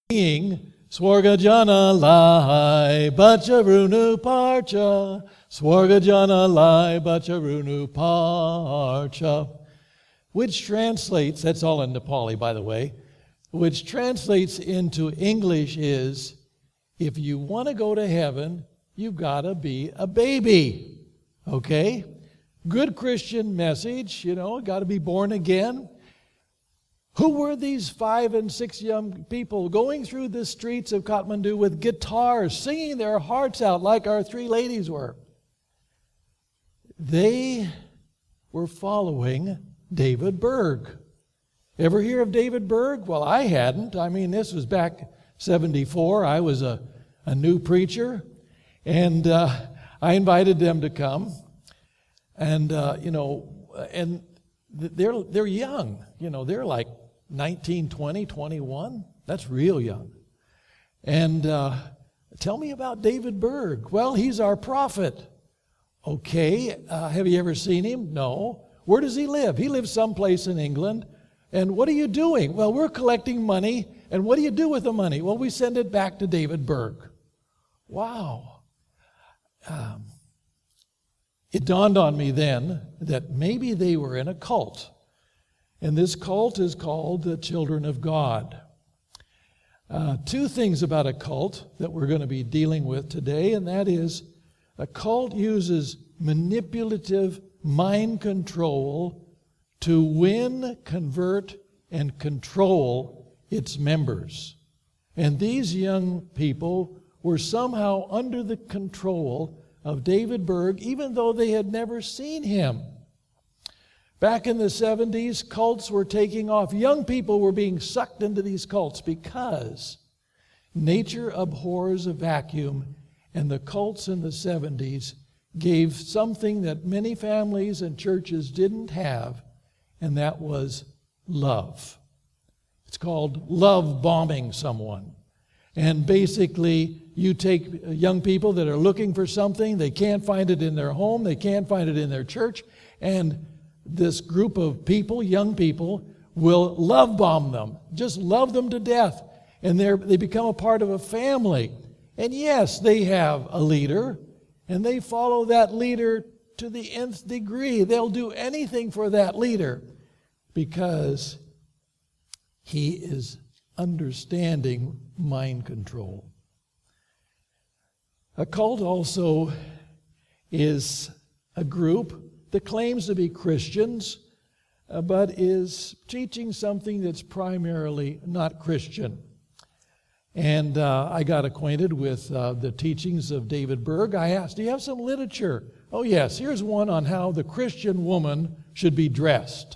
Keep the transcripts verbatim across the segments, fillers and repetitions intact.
Singing, Swargajana lai, Bacharunu parcha, Swargajana lai, Bacharunu parcha. Which translates, that's all in Nepali, by the way, which translates into English is, if you want to go to heaven, you've got to be a baby. Okay? Good Christian message, you know, got to be born again. Who were these five and six young people going through the streets of Kathmandu with guitars, singing their hearts out like our three ladies were? They were following David Berg. Ever hear of David Berg? Well, I hadn't. I mean, this was back seventy-four. I was a, a new preacher, and uh, I invited them to come. And, uh, you know, and they're, they're young. You know, they're like nineteen, twenty, twenty-one. That's real young. And uh, tell me about David Berg. Well, he's our prophet. Okay, uh, have you ever seen him? No. Where does he live? He lives someplace in England. And what are you doing? Well, we're collecting money. And what do you do with the money? Well, we send it back to David Berg. Wow. Um, it dawned on me then that maybe they were in a cult. And this cult is called the Children of God. Uh, two things about a cult that we're going to be dealing with today, and that is a cult uses manipulative mind control to win, convert, and control its members. And these young people were somehow under the control of David Berg, even though they had never seen him. Back in the seventies, cults were taking off. Young people were being sucked into these cults because nature abhors a vacuum, and the cults in the seventies gave something that many families and churches didn't have, and that was love. It's called love bombing someone. And basically, you take young people that are looking for something, they can't find it in their home, they can't find it in their church, and this group of people, young people, will love bomb them, just love them to death, and they they become a part of a family. And yes, they have a leader, and they follow that leader to the nth degree. They'll do anything for that leader because he is understanding mind control. A cult also is a group that claims to be Christians, uh, but is teaching something that's primarily not Christian. And uh, I got acquainted with uh, the teachings of David Berg. I asked, do you have some literature? Oh, yes, here's one on how the Christian woman should be dressed.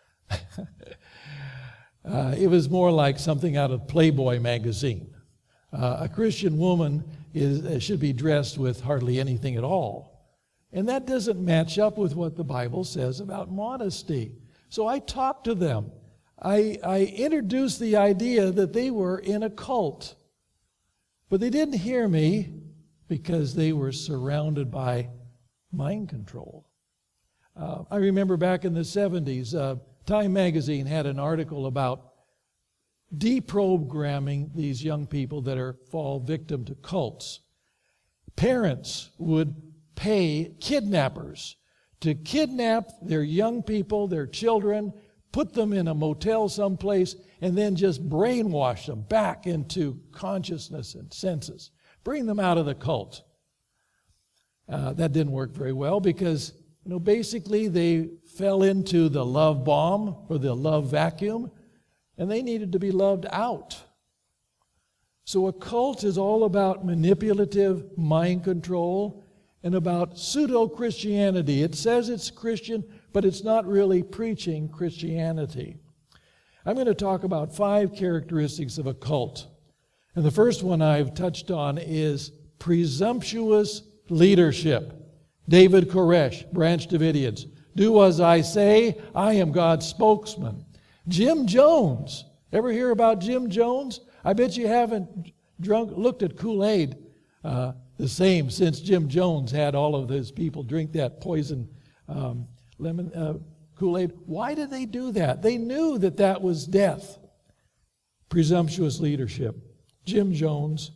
uh, it was more like something out of Playboy magazine. Uh, a Christian woman is, uh, should be dressed with hardly anything at all. And that doesn't match up with what the Bible says about modesty. So I talked to them. I, I introduced the idea that they were in a cult. But they didn't hear me because they were surrounded by mind control. Uh, I remember back in the seventies, uh, Time magazine had an article about deprogramming these young people that are fall victim to cults. Parents would pay kidnappers to kidnap their young people, their children, put them in a motel someplace, and then just brainwash them back into consciousness and senses. Bring them out of the cult. Uh, that didn't work very well because, you know, basically they fell into the love bomb or the love vacuum, and they needed to be loved out. So a cult is all about manipulative mind control and about pseudo-Christianity. It says it's Christian, but it's not really preaching Christianity. I'm going to talk about five characteristics of a cult. And the first one I've touched on is presumptuous leadership. David Koresh, Branch Davidians. Do as I say, I am God's spokesman. Jim Jones. Ever hear about Jim Jones? I bet you haven't drunk, looked at Kool-Aid uh, the same since Jim Jones had all of those people drink that poison um, lemon uh, Kool-Aid. Why did they do that? They knew that that was death. Presumptuous leadership. Jim Jones,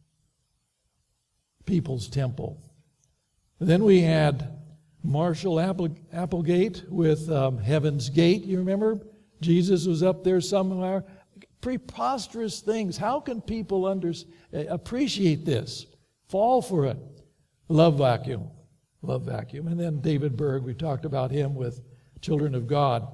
People's Temple. Then we had Marshall Apple, Applegate with um, Heaven's Gate. You remember? Jesus was up there somewhere. Preposterous things. How can people under, appreciate this? Fall for it. Love Vacuum. Love Vacuum. And then David Berg, we talked about him with Children of God.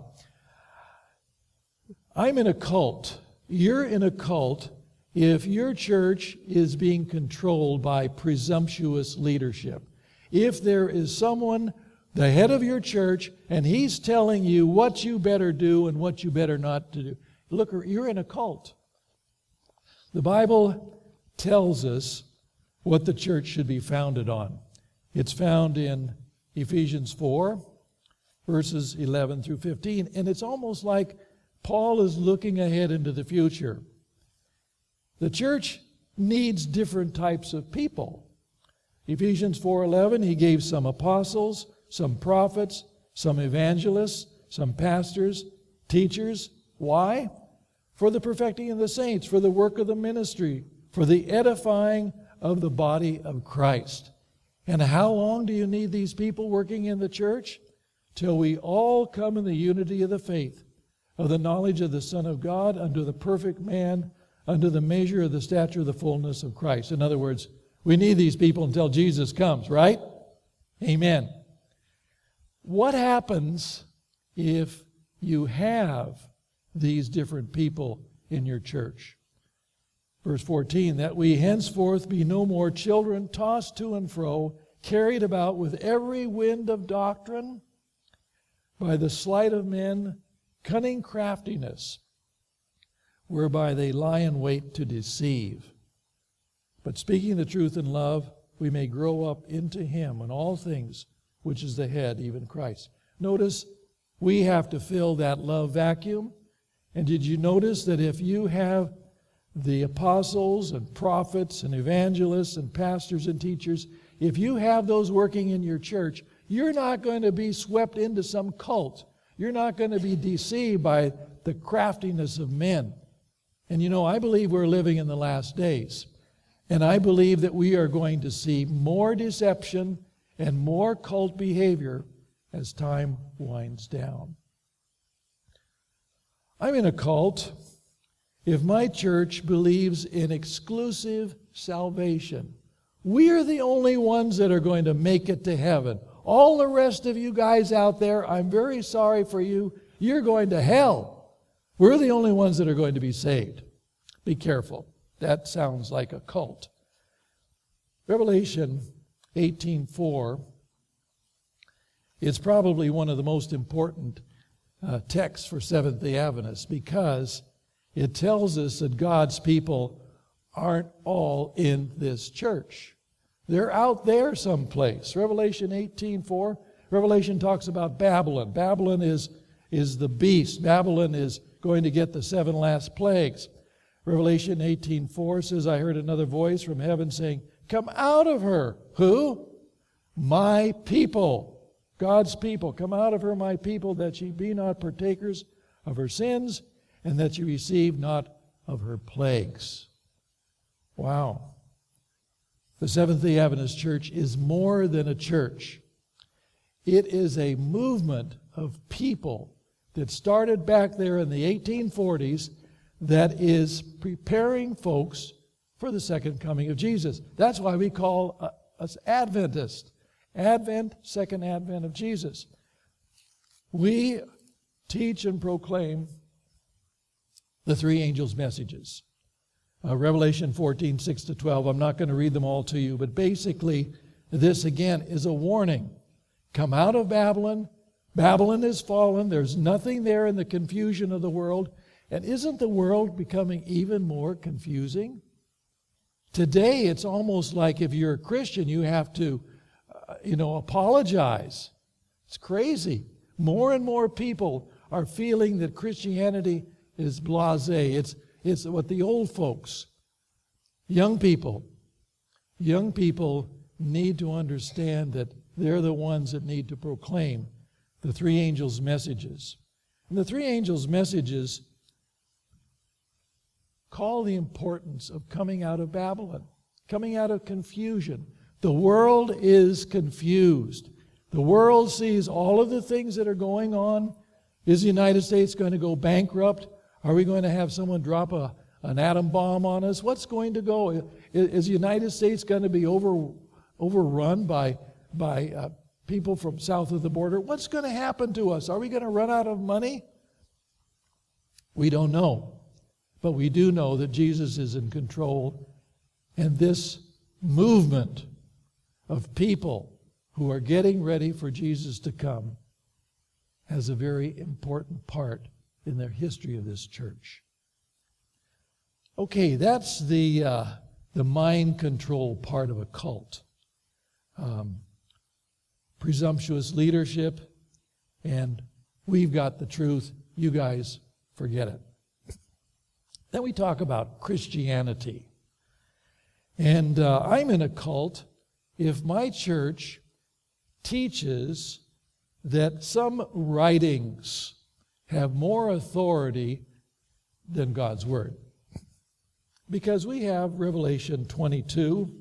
I'm in a cult. You're in a cult if your church is being controlled by presumptuous leadership. If there is someone, the head of your church, and he's telling you what you better do and what you better not to do. Look, you're in a cult. The Bible tells us what the church should be founded on. It's found in Ephesians four, verses eleven through fifteen, and it's almost like Paul is looking ahead into the future. The church needs different types of people. Ephesians four eleven, he gave some apostles, some prophets, some evangelists, some pastors, teachers. Why? For the perfecting of the saints, for the work of the ministry, for the edifying of the body of Christ. And how long do you need these people working in the church? Till we all come in the unity of the faith, of the knowledge of the Son of God, unto the perfect man, unto the measure of the stature of the fullness of Christ. In other words, we need these people until Jesus comes, right? Amen. What happens if you have these different people in your church? Verse fourteen, that we henceforth be no more children tossed to and fro, carried about with every wind of doctrine, by the sleight of men, cunning craftiness, whereby they lie in wait to deceive. But speaking the truth in love, we may grow up into Him in all things, which is the head, even Christ. Notice, we have to fill that love vacuum. And did you notice that if you have the apostles and prophets and evangelists and pastors and teachers, if you have those working in your church, you're not going to be swept into some cult. You're not going to be deceived by the craftiness of men. And you know, I believe we're living in the last days. And I believe that we are going to see more deception and more cult behavior as time winds down. I'm in a cult if my church believes in exclusive salvation. We're the only ones that are going to make it to heaven. All the rest of you guys out there, I'm very sorry for you. You're going to hell. We're the only ones that are going to be saved. Be careful. That sounds like a cult. Revelation eighteen four is probably one of the most important uh, texts for Seventh-day Adventists, because it tells us that God's people aren't all in this church. They're out there someplace. Revelation eighteen four, Revelation talks about Babylon. Babylon is, is the beast. Babylon is going to get the seven last plagues. Revelation eighteen four says, I heard another voice from heaven saying, come out of her. Who? My people. God's people. Come out of her, my people, that ye be not partakers of her sins, and that ye receive not of her plagues. Wow. The Seventh-day Adventist Church is more than a church. It is a movement of people that started back there in the eighteen forties that is preparing folks for the second coming of Jesus. That's why we call us Adventists. Advent, second advent of Jesus. We teach and proclaim the three angels' messages. Uh, Revelation fourteen, six to twelve. I'm not going to read them all to you, but basically this again is a warning. Come out of Babylon. Babylon is fallen. There's nothing there in the confusion of the world. And isn't the world becoming even more confusing? Today it's almost like if you're a Christian you have to, uh, you know, apologize. It's crazy. More and more people are feeling that Christianity is blasé. It's It's what the old folks, young people, young people need to understand that they're the ones that need to proclaim the three angels' messages. And the three angels' messages call the importance of coming out of Babylon, coming out of confusion. The world is confused. The world sees all of the things that are going on. Is the United States going to go bankrupt? Are we going to have someone drop a, an atom bomb on us? What's going to go? Is, is the United States going to be over, overrun by, by uh, people from south of the border? What's going to happen to us? Are we going to run out of money? We don't know. But we do know that Jesus is in control. And this movement of people who are getting ready for Jesus to come has a very important part in the history of this church. Okay, that's the uh, the mind control part of a cult. Um, presumptuous leadership, and we've got the truth. You guys forget it. Then we talk about Christianity. And uh, I'm in a cult if my church teaches that some writings have more authority than God's Word. Because we have Revelation twenty-two.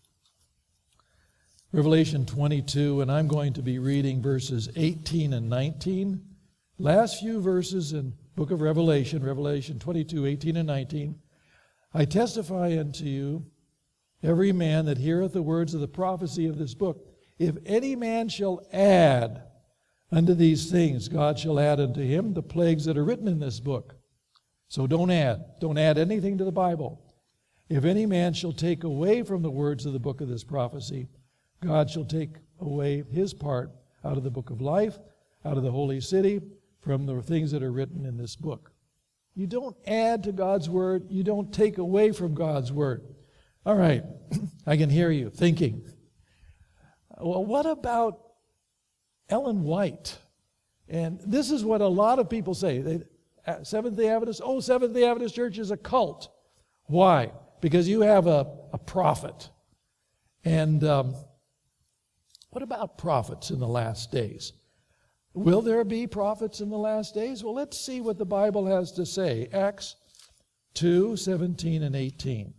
Revelation twenty-two, and I'm going to be reading verses eighteen and nineteen. Last few verses in book of Revelation, Revelation twenty-two, eighteen and nineteen. I testify unto you, every man that heareth the words of the prophecy of this book, if any man shall add unto these things, God shall add unto him the plagues that are written in this book. So don't add. Don't add anything to the Bible. If any man shall take away from the words of the book of this prophecy, God shall take away his part out of the book of life, out of the holy city, from the things that are written in this book. You don't add to God's word. You don't take away from God's word. All right, I can hear you thinking, well, what about Ellen White? And this is what a lot of people say. They, Seventh-day Adventist, oh, Seventh-day Adventist Church is a cult. Why? Because you have a, a prophet. And um, what about prophets in the last days? Will there be prophets in the last days? Well, let's see what the Bible has to say. Acts two, seventeen and eighteen.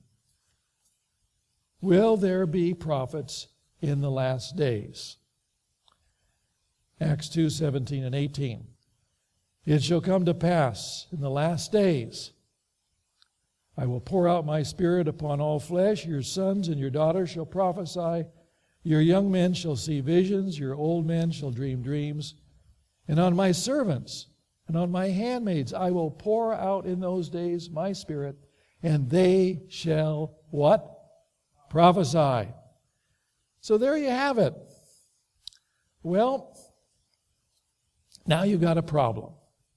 Will there be prophets in the last days? Acts two, seventeen and eighteen. It shall come to pass in the last days, I will pour out my Spirit upon all flesh. Your sons and your daughters shall prophesy. Your young men shall see visions. Your old men shall dream dreams. And on my servants and on my handmaids I will pour out in those days my Spirit, and they shall what? Prophesy. So there you have it. Well, now you've got a problem.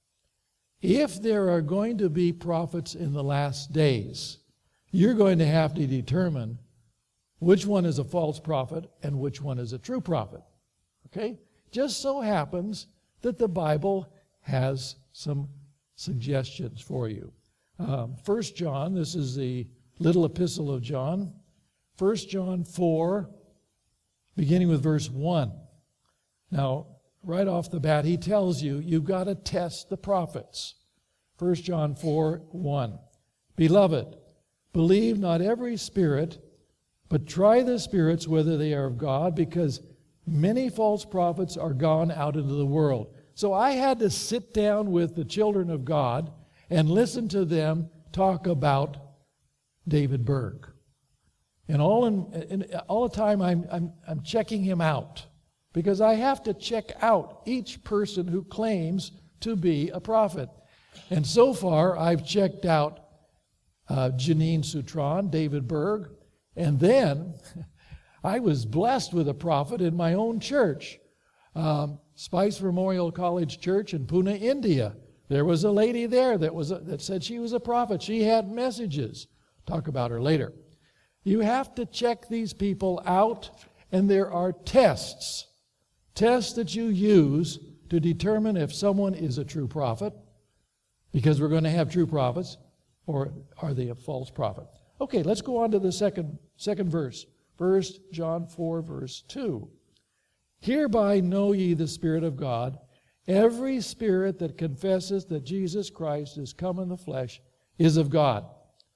If there are going to be prophets in the last days, you're going to have to determine which one is a false prophet and which one is a true prophet. Okay? Just so happens that the Bible has some suggestions for you. Um, First John, this is the little epistle of John. First John four, beginning with verse one. Now, right off the bat, he tells you, you've got to test the prophets. First John four, one. Beloved, believe not every spirit, but try the spirits whether they are of God, because many false prophets are gone out into the world. So I had to sit down with the children of God and listen to them talk about David Berg. And all in, in all the time I'm, I'm, I'm checking him out, because I have to check out each person who claims to be a prophet. And so far I've checked out uh, Janine Sutron, David Berg, and then I was blessed with a prophet in my own church, um, Spice Memorial College Church in Pune, India. There was a lady there that was a, that said she was a prophet. She had messages. Talk about her later. You have to check these people out, and there are tests, tests that you use to determine if someone is a true prophet, because we're going to have true prophets, or are they a false prophet? Okay, let's go on to the second, second verse. First John four, verse two. Hereby know ye the Spirit of God. Every spirit that confesses that Jesus Christ is come in the flesh is of God.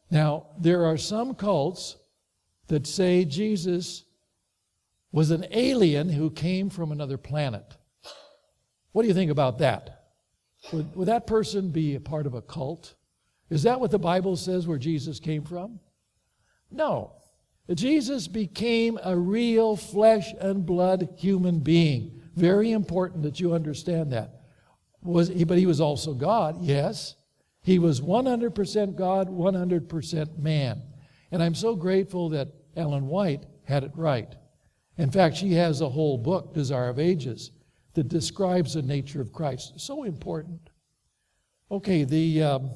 Now, there are some cults that say Jesus was an alien who came from another planet. What do you think about that? Would, would that person be a part of a cult? Is that what the Bible says where Jesus came from? No. Jesus became a real flesh and blood human being. Very important that you understand that. Was he, but he was also God, yes. He was one hundred percent God, one hundred percent man. And I'm so grateful that Ellen White had it right. In fact, she has a whole book, Desire of Ages, that describes the nature of Christ. So important. Okay, the, um,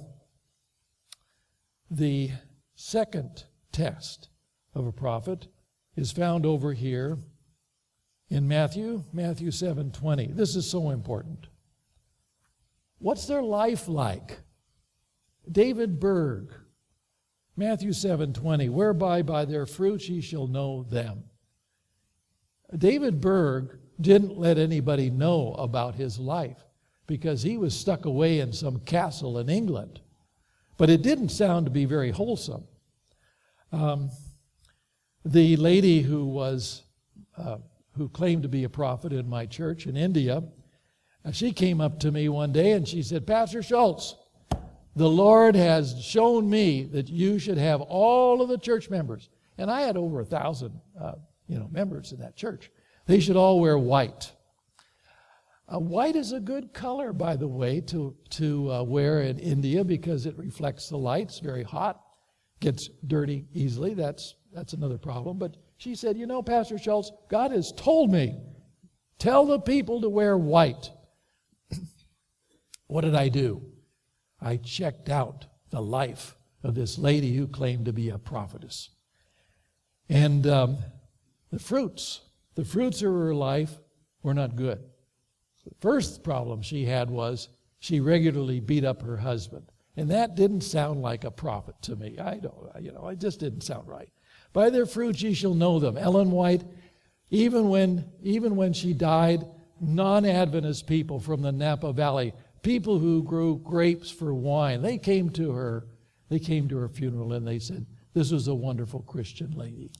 the second test of a prophet is found over here in Matthew, Matthew seven twenty. This is so important. What's their life like? David Berg, Matthew seven twenty, whereby by their fruits ye shall know them. David Berg didn't let anybody know about his life because he was stuck away in some castle in England. But it didn't sound to be very wholesome. Um, the lady who was uh, who claimed to be a prophet in my church in India, uh, she came up to me one day and she said, Pastor Schultz, the Lord has shown me that you should have all of the church members. And I had over a thousand uh, you know, members in that church. They should all wear white. Uh, white is a good color, by the way, to, to uh, wear in India because it reflects the light. It's very hot, gets dirty easily. That's, that's another problem. But she said, you know, Pastor Schultz, God has told me, tell the people to wear white. What did I do? I checked out the life of this lady who claimed to be a prophetess. And um, the fruits, the fruits of her life were not good. The first problem she had was she regularly beat up her husband. And that didn't sound like a prophet to me. I don't, you know, it just didn't sound right. By their fruits ye shall know them. Ellen White, even when, even when she died, non-Adventist people from the Napa Valley, people who grew grapes for wine, they came to her, they came to her funeral and they said, this was a wonderful Christian lady.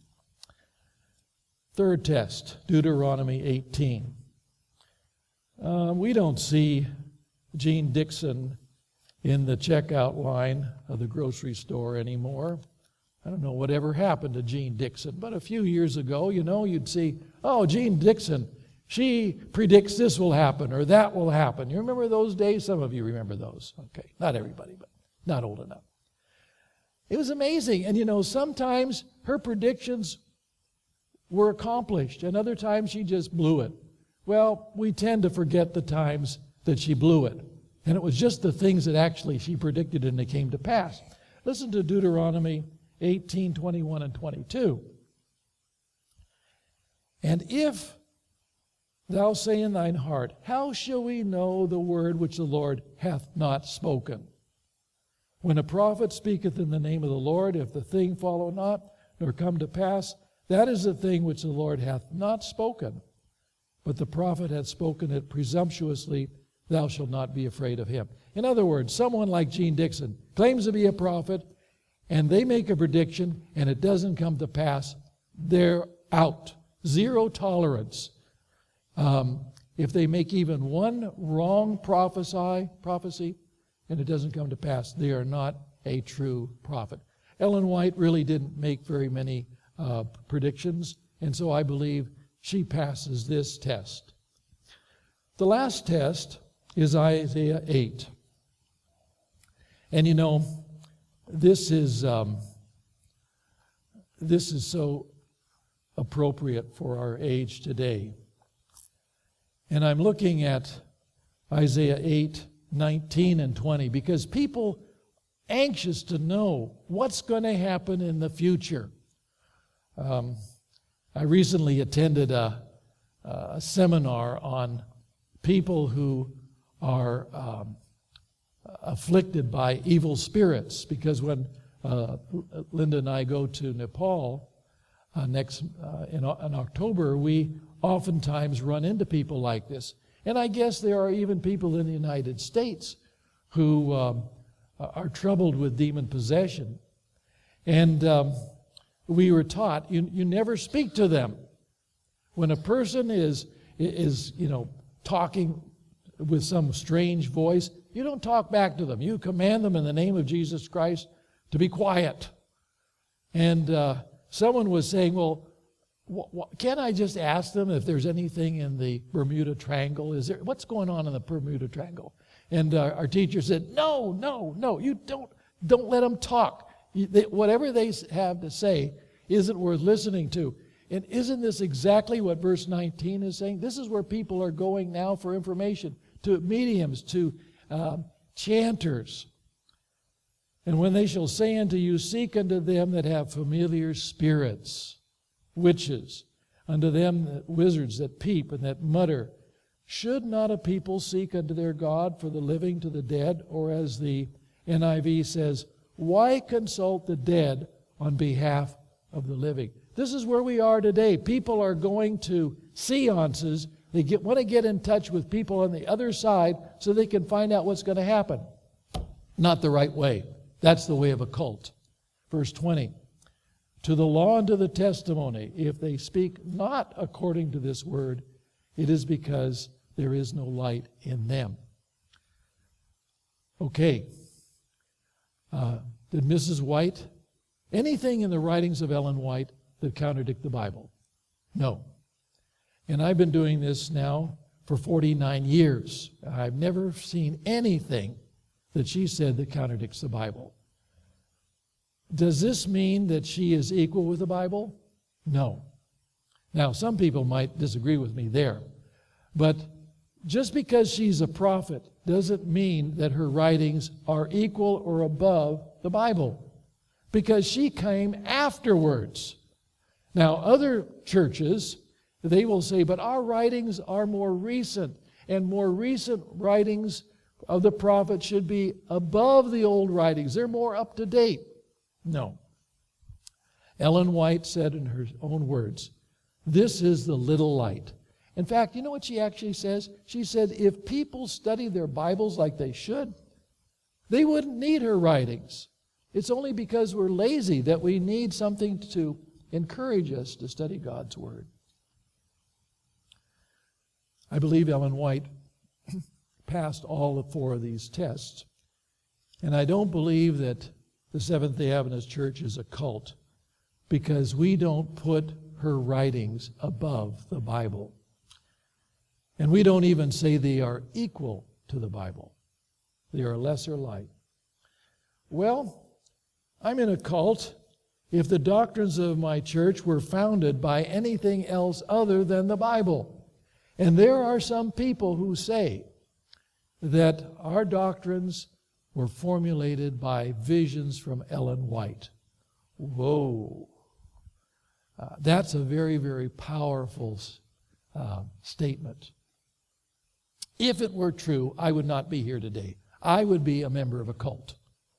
Third test, Deuteronomy eighteen. Uh, we don't see Jean Dixon in the checkout line of the grocery store anymore. I don't know whatever happened to Jean Dixon, but a few years ago, you know, you'd see, oh, Jean Dixon, she predicts this will happen or that will happen. You remember those days? Some of you remember those. Okay, not everybody, but not old enough. It was amazing. And you know, sometimes her predictions were accomplished, and other times she just blew it. Well, we tend to forget the times that she blew it. And it was just the things that actually she predicted and they came to pass. Listen to Deuteronomy eighteen, twenty-one and twenty-two. And if thou say in thine heart, how shall we know the word which the Lord hath not spoken? When a prophet speaketh in the name of the Lord, if the thing follow not, nor come to pass, that is the thing which the Lord hath not spoken. But the prophet hath spoken it presumptuously, thou shalt not be afraid of him. In other words, someone like Jean Dixon claims to be a prophet, and they make a prediction, and it doesn't come to pass, they're out. Zero tolerance. Um, if they make even one wrong prophesy, prophecy, and it doesn't come to pass, they are not a true prophet. Ellen White really didn't make very many uh, predictions, and so I believe she passes this test. The last test is Isaiah eight. And you know, this is um, this is so appropriate for our age today. And I'm looking at Isaiah eight, nineteen and twenty, because people anxious to know what's going to happen in the future. Um, I recently attended a, a seminar on people who are um, afflicted by evil spirits, because when uh, Linda and I go to Nepal uh, next uh, in, in October, we oftentimes run into people like this. And I guess there are even people in the United States who um, are troubled with demon possession. And um, we were taught, you, you never speak to them. When a person is, is, you know, talking with some strange voice, you don't talk back to them. You command them in the name of Jesus Christ to be quiet. And uh, someone was saying, well, wh- wh- can't I just ask them if there's anything in the Bermuda Triangle? Is there, what's going on in the Bermuda Triangle? And uh, our teacher said, no, no, no, you don't, don't let them talk. You, they, whatever they have to say isn't worth listening to. And isn't this exactly what verse nineteen is saying? This is where people are going now for information, to mediums, to uh, chanters. And when they shall say unto you, seek unto them that have familiar spirits, witches, unto them that, wizards that peep and that mutter, should not a people seek unto their God for the living to the dead? Or as the N I V says, why consult the dead on behalf of the living? This is where we are today. People are going to seances. They get, want to get in touch with people on the other side so they can find out what's going to happen. Not the right way. That's the way of a cult. Verse twenty, to the law and to the testimony, if they speak not according to this word, it is because there is no light in them. Okay. Uh, did Missus White, anything in the writings of Ellen White that contradict the Bible? No. And I've been doing this now for forty-nine years. I've never seen anything that she said that contradicts the Bible. Does this mean that she is equal with the Bible? No. Now, some people might disagree with me there, but just because she's a prophet doesn't mean that her writings are equal or above the Bible, because she came afterwards. Now, other churches, they will say, but our writings are more recent, and more recent writings of the prophet should be above the old writings. They're more up to date. No. Ellen White said in her own words, this is the little light. In fact, you know what she actually says? She said, if people study their Bibles like they should, they wouldn't need her writings. It's only because we're lazy that we need something to encourage us to study God's Word. I believe Ellen White passed all the four of these tests. And I don't believe that the Seventh-day Adventist Church is a cult, because we don't put her writings above the Bible. And we don't even say they are equal to the Bible. They are a lesser light. Well, I'm in a cult if the doctrines of my church were founded by anything else other than the Bible. And there are some people who say that our doctrines were formulated by visions from Ellen White. Whoa. Uh, that's a very, very powerful uh, statement. If it were true, I would not be here today. I would be a member of a cult.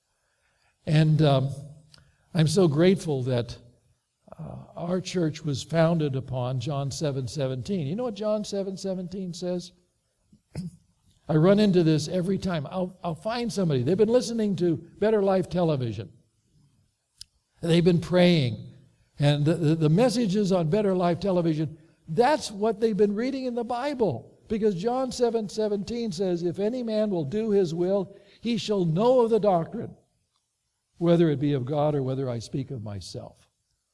And um, I'm so grateful that uh, our church was founded upon John seven seventeen. You know what John seven seventeen says? I run into this every time. I'll, I'll find somebody. They've been listening to Better Life Television. They've been praying. And the, the, the messages on Better Life Television, that's what they've been reading in the Bible. Because John seven seventeen says, if any man will do his will, he shall know of the doctrine, whether it be of God or whether I speak of myself.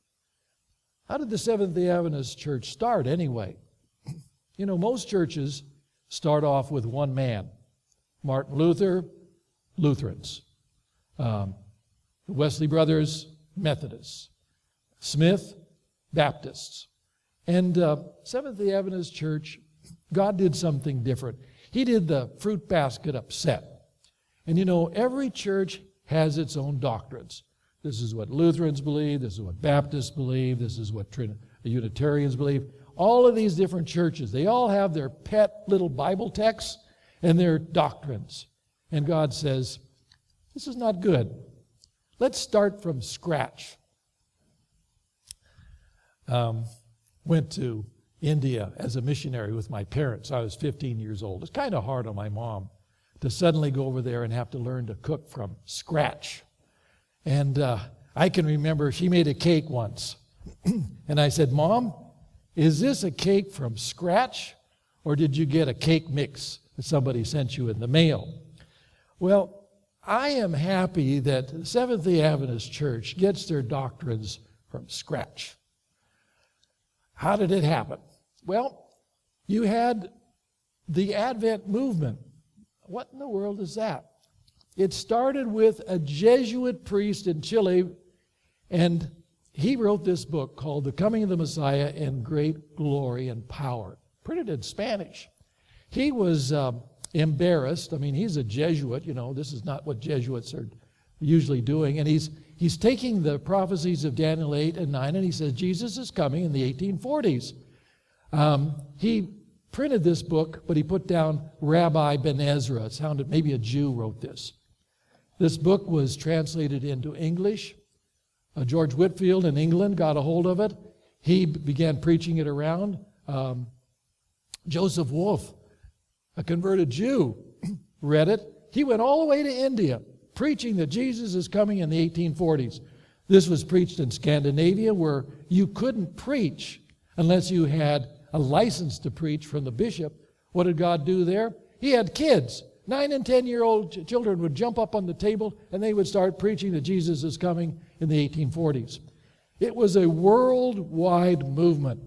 How did the Seventh-day Adventist Church start anyway? You know, most churches start off with one man. Martin Luther, Lutherans. Um, the Wesley Brothers, Methodists. Smith, Baptists. And uh, Seventh-day Adventist Church, God did something different. He did the fruit basket upset. And you know, every church has its own doctrines. This is what Lutherans believe. This is what Baptists believe. This is what Trin- Unitarians believe. All of these different churches, they all have their pet little Bible texts and their doctrines. And God says, this is not good. Let's start from scratch. Um, went to India as a missionary with my parents. I was fifteen years old. It's kind of hard on my mom to suddenly go over there and have to learn to cook from scratch. And uh, I can remember she made a cake once. And I said, Mom, is this a cake from scratch, or did you get a cake mix that somebody sent you in the mail? Well, I am happy that Seventh-day Adventist Church gets their doctrines from scratch. How did it happen? Well, you had the Advent movement. What in the world is that? It started with a Jesuit priest in Chile, and he wrote this book called The Coming of the Messiah in Great Glory and Power, printed in Spanish. He was um, embarrassed. I mean, he's a Jesuit, you know, this is not what Jesuits are usually doing. And he's he's taking the prophecies of Daniel eight and nine, and he says Jesus is coming in the eighteen forties. Um, he printed this book, but he put down Rabbi Ben Ezra. It sounded, maybe a Jew wrote this. This book was translated into English. Uh, George Whitefield in England got a hold of it. He b- began preaching it around. Um, Joseph Wolf, a converted Jew, read it. He went all the way to India, preaching that Jesus is coming in the eighteen forties. This was preached in Scandinavia, where you couldn't preach unless you had a license to preach from the bishop. What did God do there? He had kids. Nine and ten-year-old ch- children would jump up on the table, and they would start preaching that Jesus is coming in the eighteen forties. It was a worldwide movement.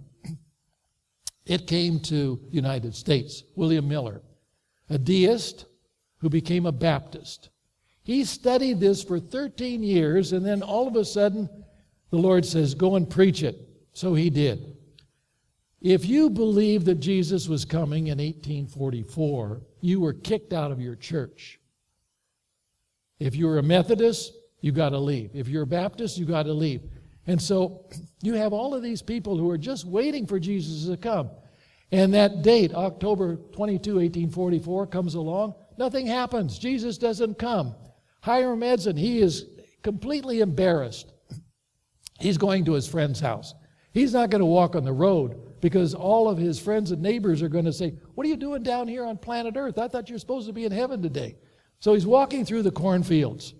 It came to the United States. William Miller, a deist who became a Baptist. He studied this for thirteen years, and then all of a sudden, the Lord says, go and preach it. So he did. If you believed that Jesus was coming in eighteen forty-four, you were kicked out of your church. If you were a Methodist, you got to leave. If you're a Baptist, you got to leave. And so you have all of these people who are just waiting for Jesus to come. And that date, October twenty-second, eighteen forty-four, comes along. Nothing happens. Jesus doesn't come. Hiram Edson, he is completely embarrassed. He's going to his friend's house. He's not going to walk on the road because all of his friends and neighbors are going to say, what are you doing down here on planet Earth? I thought you were supposed to be in heaven today. So he's walking through the cornfields.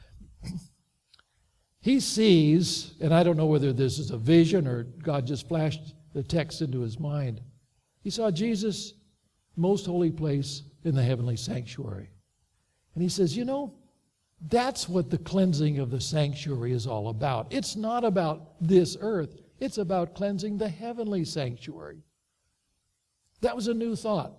He sees, and I don't know whether this is a vision or God just flashed the text into his mind. He saw Jesus' most holy place in the heavenly sanctuary. And he says, you know, that's what the cleansing of the sanctuary is all about. It's not about this earth. It's about cleansing the heavenly sanctuary. That was a new thought.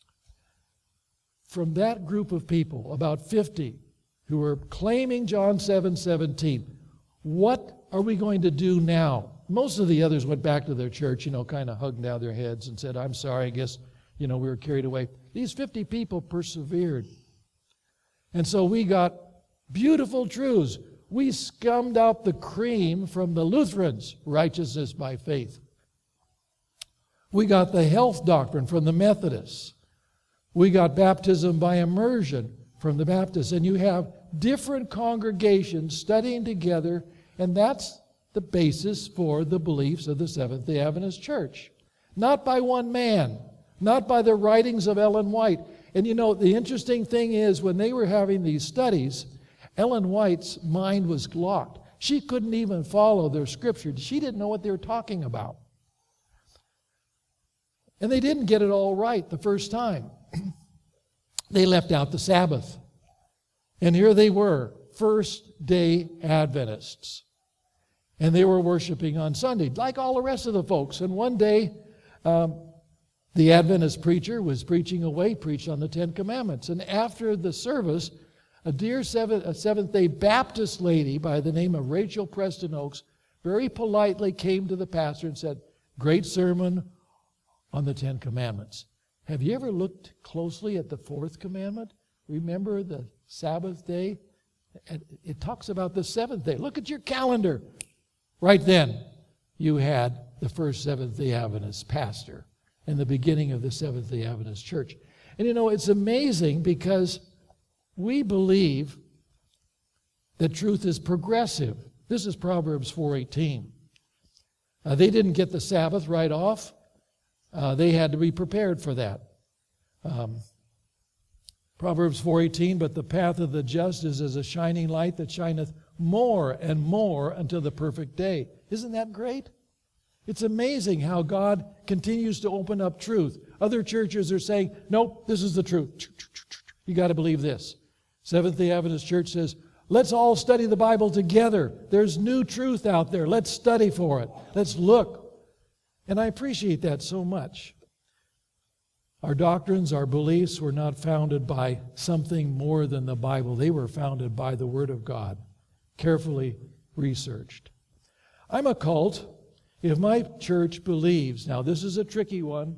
From that group of people, about fifty, who were claiming John seven seventeen, what are we going to do now? Most of the others went back to their church, you know, kind of hugged down their heads and said, I'm sorry, I guess, you know, we were carried away. These fifty people persevered. And so we got beautiful truths. We scummed out the cream from the Lutherans, righteousness by faith. We got the health doctrine from the Methodists. We got baptism by immersion from the Baptists. And you have different congregations studying together, and that's the basis for the beliefs of the Seventh-day Adventist Church. Not by one man, not by the writings of Ellen White. And you know, the interesting thing is, when they were having these studies, Ellen White's mind was locked. She couldn't even follow their scripture. She didn't know what they were talking about. And they didn't get it all right the first time. They left out the Sabbath. And here they were, first-day Adventists. And they were worshiping on Sunday, like all the rest of the folks. And one day, um, the Adventist preacher was preaching away, preached on the Ten Commandments. And after the service, a dear seventh, a Seventh-day Baptist lady by the name of Rachel Preston Oaks very politely came to the pastor and said, great sermon on the Ten Commandments. Have you ever looked closely at the fourth commandment? Remember the Sabbath day? It talks about the seventh day. Look at your calendar. Right then, you had the first Seventh-day Adventist pastor and the beginning of the Seventh-day Adventist Church. And you know, it's amazing because we believe that truth is progressive. This is Proverbs four eighteen. Uh, they didn't get the Sabbath right off. Uh, they had to be prepared for that. Um, Proverbs four eighteen, but the path of the just is as a shining light that shineth more and more until the perfect day. Isn't that great? It's amazing how God continues to open up truth. Other churches are saying, nope, this is the truth. You got to believe this. Seventh-day Adventist Church says, let's all study the Bible together. There's new truth out there. Let's study for it. Let's look. And I appreciate that so much. Our doctrines, our beliefs were not founded by something more than the Bible. They were founded by the Word of God, carefully researched. I'm a cult if my church believes, now this is a tricky one,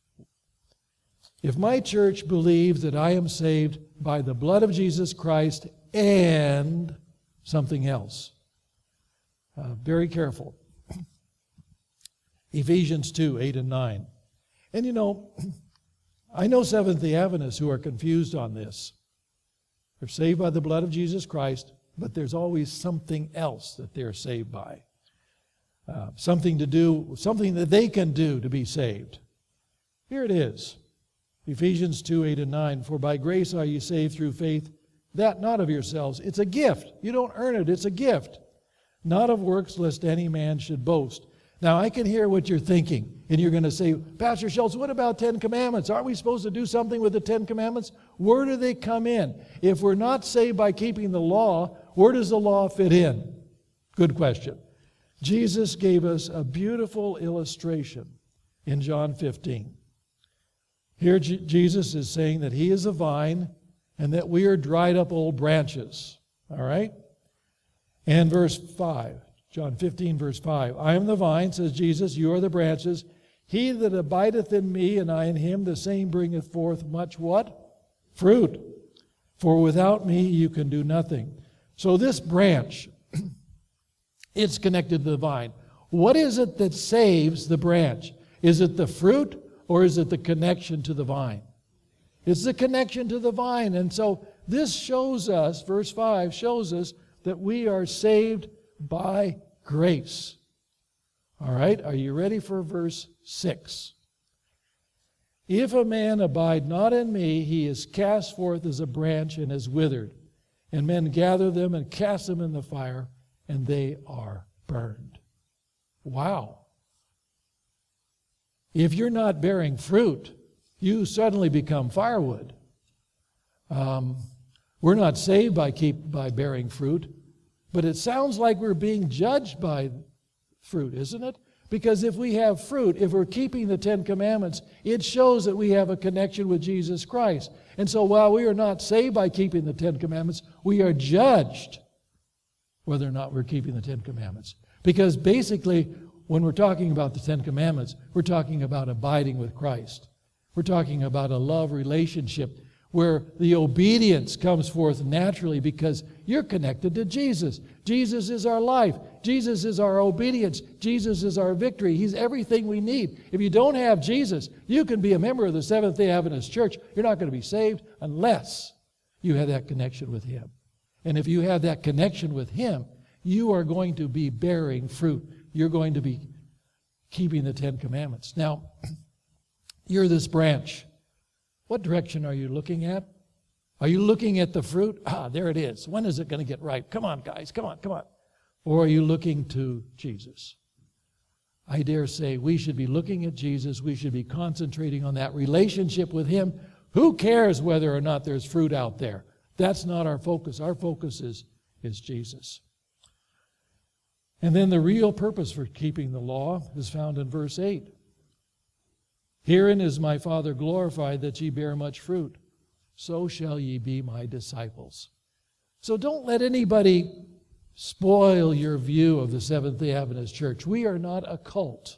if my church believes that I am saved by the blood of Jesus Christ and something else. Uh, very careful. Ephesians two, eight and nine. And you know, I know Seventh-day Adventists who are confused on this. They're saved by the blood of Jesus Christ, but there's always something else that they're saved by. Uh, something to do, something that they can do to be saved. Here it is. Ephesians two, eight and nine. For by grace are you saved through faith, that not of yourselves. It's a gift. You don't earn it. It's a gift. Not of works, lest any man should boast. Now, I can hear what you're thinking. And you're going to say, Pastor Schultz, what about Ten Commandments? Aren't we supposed to do something with the Ten Commandments? Where do they come in? If we're not saved by keeping the law, where does the law fit in? Good question. Jesus gave us a beautiful illustration in John fifteen. Here J- Jesus is saying that He is a vine and that we are dried up old branches. All right? And verse five, John fifteen, verse five. I am the vine, says Jesus, you are the branches. He that abideth in me and I in him, the same bringeth forth much what? Fruit. For without me you can do nothing. So this branch, it's connected to the vine. What is it that saves the branch? Is it the fruit or is it the connection to the vine? It's the connection to the vine. And so this shows us, verse five shows us that we are saved by grace. All right, are you ready for verse six? If a man abide not in me, he is cast forth as a branch and is withered. And men gather them and cast them in the fire, and they are burned. Wow. If you're not bearing fruit, you suddenly become firewood. Um, we're not saved by keep by bearing fruit, but it sounds like we're being judged by fruit, isn't it? Because if we have fruit, if we're keeping the Ten Commandments, it shows that we have a connection with Jesus Christ. And so while we are not saved by keeping the Ten Commandments, we are judged whether or not we're keeping the Ten Commandments. Because basically, when we're talking about the Ten Commandments, we're talking about abiding with Christ. We're talking about a love relationship where the obedience comes forth naturally because you're connected to Jesus. Jesus is our life. Jesus is our obedience. Jesus is our victory. He's everything we need. If you don't have Jesus, you can be a member of the Seventh-day Adventist Church. You're not going to be saved unless you have that connection with Him. And if you have that connection with Him, you are going to be bearing fruit. You're going to be keeping the Ten Commandments. Now, you're this branch. What direction are you looking at? Are you looking at the fruit? Ah, there it is. When is it going to get ripe? Come on, guys. Come on, come on. Or are you looking to Jesus? I dare say we should be looking at Jesus. We should be concentrating on that relationship with Him. Who cares whether or not there's fruit out there? That's not our focus. Our focus is, is Jesus. And then the real purpose for keeping the law is found in verse eight. Herein is my Father glorified, that ye bear much fruit. So shall ye be my disciples. So don't let anybody spoil your view of the Seventh-day Adventist Church. We are not a cult.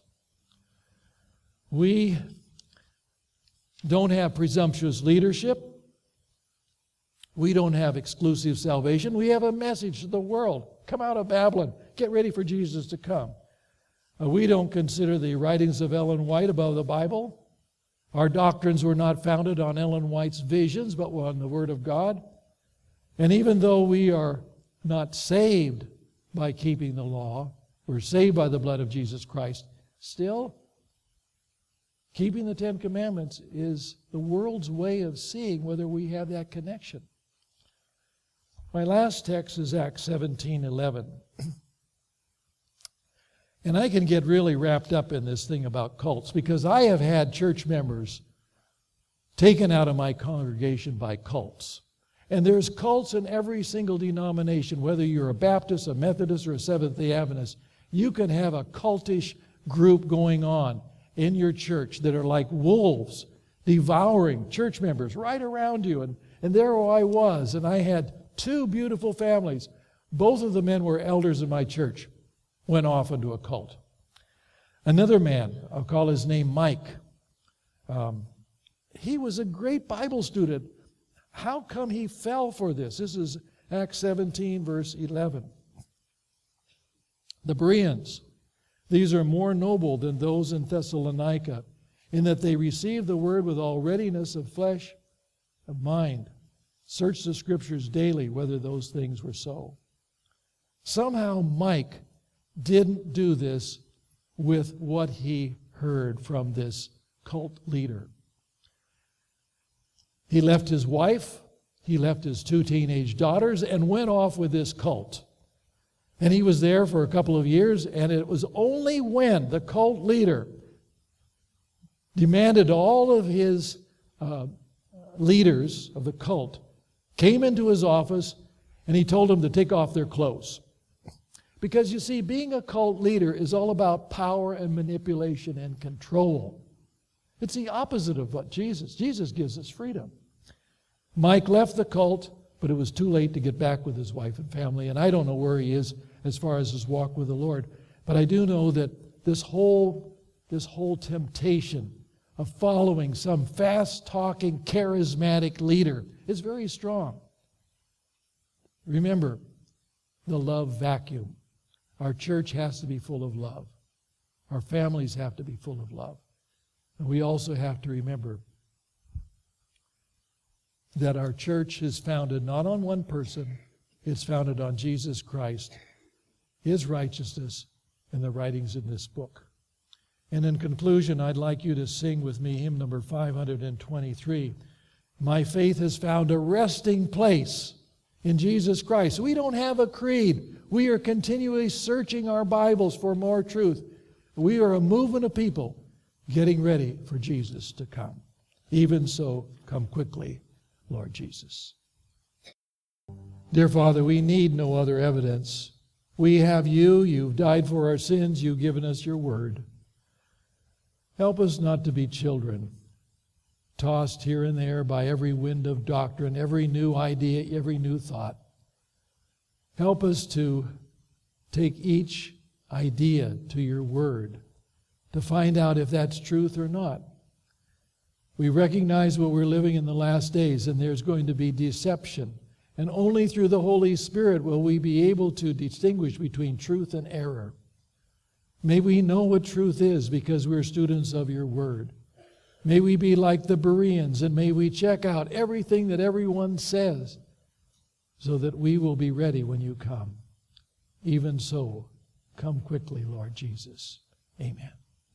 We don't have presumptuous leadership. We don't have exclusive salvation. We have a message to the world. Come out of Babylon. Get ready for Jesus to come. Uh, we don't consider the writings of Ellen White above the Bible. Our doctrines were not founded on Ellen White's visions, but on the Word of God. And even though we are not saved by keeping the law, we're saved by the blood of Jesus Christ, still, Keeping the Ten Commandments is the world's way of seeing whether we have that connection. My last text is Acts seventeen eleven. And I can get really wrapped up in this thing about cults because I have had church members taken out of my congregation by cults. And there's cults in every single denomination, whether you're a Baptist, a Methodist, or a Seventh-day Adventist. You can have a cultish group going on in your church that are like wolves devouring church members right around you. And, and there I was, and I had two beautiful families. Both of the men were elders in my church. Went off into a cult. Another man, I'll call his name Mike. Um, he was a great Bible student. How come he fell for this? This is Acts seventeen, verse eleven. The Bereans, these are more noble than those in Thessalonica, in that they received the word with all readiness of flesh, of mind. Search the Scriptures daily whether those things were so. Somehow Mike didn't do this with what he heard from this cult leader. He left his wife, he left his two teenage daughters, and went off with this cult. And he was there for a couple of years, and it was only when the cult leader demanded all of his uh, leaders of the cult came into his office, and he told them to take off their clothes. Because you see, being a cult leader is all about power and manipulation and control. It's the opposite of what Jesus. Jesus gives us freedom. Mike left the cult, but it was too late to get back with his wife and family. And I don't know where he is as far as his walk with the Lord. But I do know that this whole, this whole temptation of following some fast-talking, charismatic leader is very strong. Remember, the love vacuum. Our church has to be full of love. Our families have to be full of love. And we also have to remember that our church is founded not on one person, it's founded on Jesus Christ, His righteousness, and the writings in this book. And in conclusion, I'd like you to sing with me hymn number five hundred twenty-three. My faith has found a resting place in Jesus Christ. We don't have a creed. We are continually searching our Bibles for more truth. We are a movement of people getting ready for Jesus to come. Even so, come quickly, Lord Jesus. Dear Father, we need no other evidence. We have you. You've died for our sins. You've given us your word. Help us not to be children, tossed here and there by every wind of doctrine, every new idea, every new thought. Help us to take each idea to your word to find out if that's truth or not. We recognize what we're living in the last days, and there's going to be deception. And only through the Holy Spirit will we be able to distinguish between truth and error. May we know what truth is because we're students of your word. May we be like the Bereans, and may we check out everything that everyone says so that we will be ready when you come. Even so, come quickly, Lord Jesus. Amen.